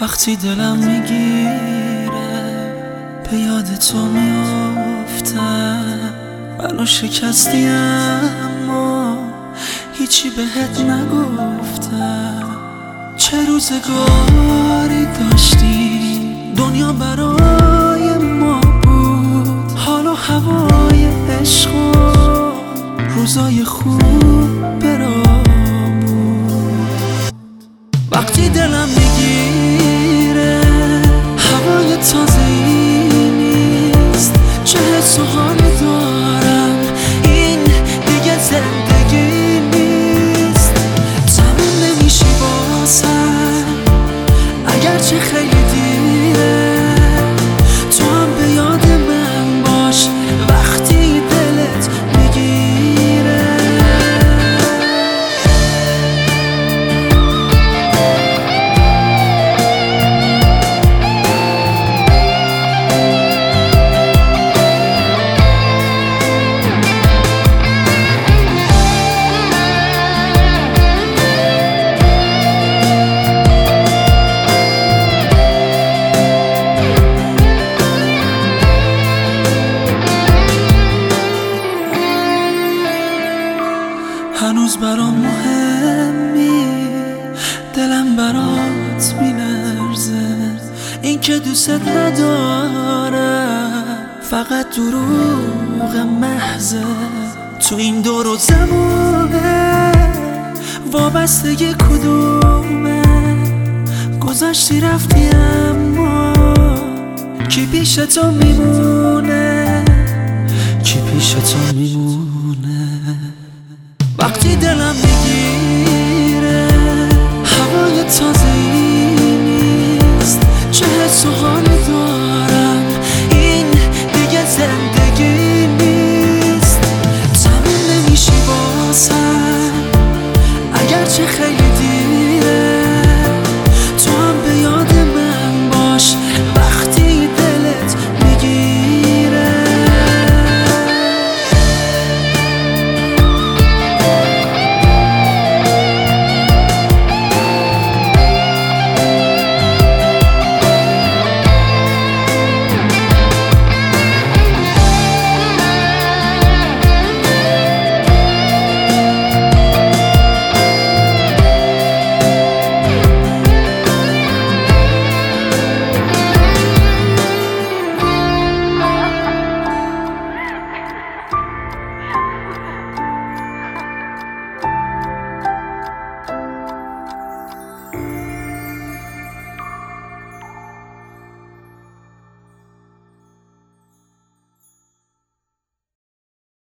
وقتی دلم میگیره به یاد تو میافتم. منو شکستی اما هیچی بهت نگفتم. چه روزگاری داشتیم، دنیا برای ما بود، حال و هوای عشق و روزای خوب برامون. وقتی دلم میگیره هوای تازه‌ای نیست، چه حس و حالی دارم این دیگه زندگی نیست. تموم نمیشی واسم اگرچه خیلی دیره، تو هم به یاد من باش وقتی دلت میگیره. هنوز برام مهمی، دلم برات میلرزه. این که دوست ندارم فقط دروغ محضه. تو این دور و زمونه وابستگی کدومه؟ گذشتی رفتی اما کی پیش تو میمونه؟ کی پیش تو میمونه؟ وقتی دلم میگی